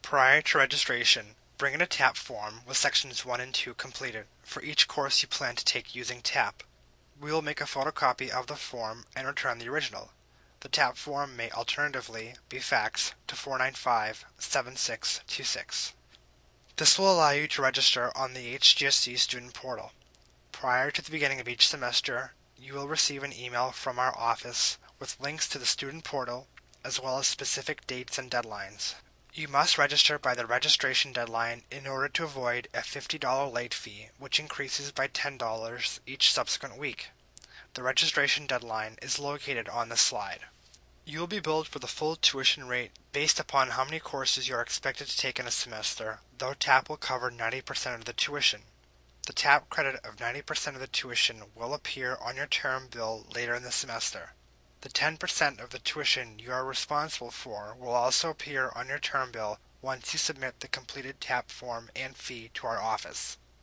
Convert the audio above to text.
Prior to registration, bring in a TAP form with sections 1 and 2 completed for each course you plan to take using TAP. We will make a photocopy of the form and return the original. The TAP form may alternatively be faxed to 495-7626. This will allow you to register on the HGSC student portal. Prior to the beginning of each semester, you will receive an email from our office with links to the student portal as well as specific dates and deadlines. You must register by the registration deadline in order to avoid a $50 late fee, which increases by $10 each subsequent week. The registration deadline is located on this slide. You will be billed for the full tuition rate based upon how many courses you are expected to take in a semester, though TAP will cover 90% of the tuition. The TAP credit of 90% of the tuition will appear on your term bill later in the semester. The 10% of the tuition you are responsible for will also appear on your term bill once you submit the completed TAP form and fee to our office.